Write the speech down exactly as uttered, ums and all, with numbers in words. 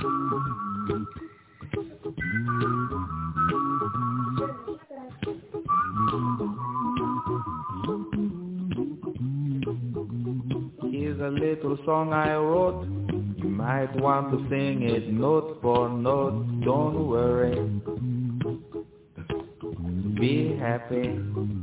Here's a little song I wrote. You might want to sing it note for note. Don't worry. Be happy.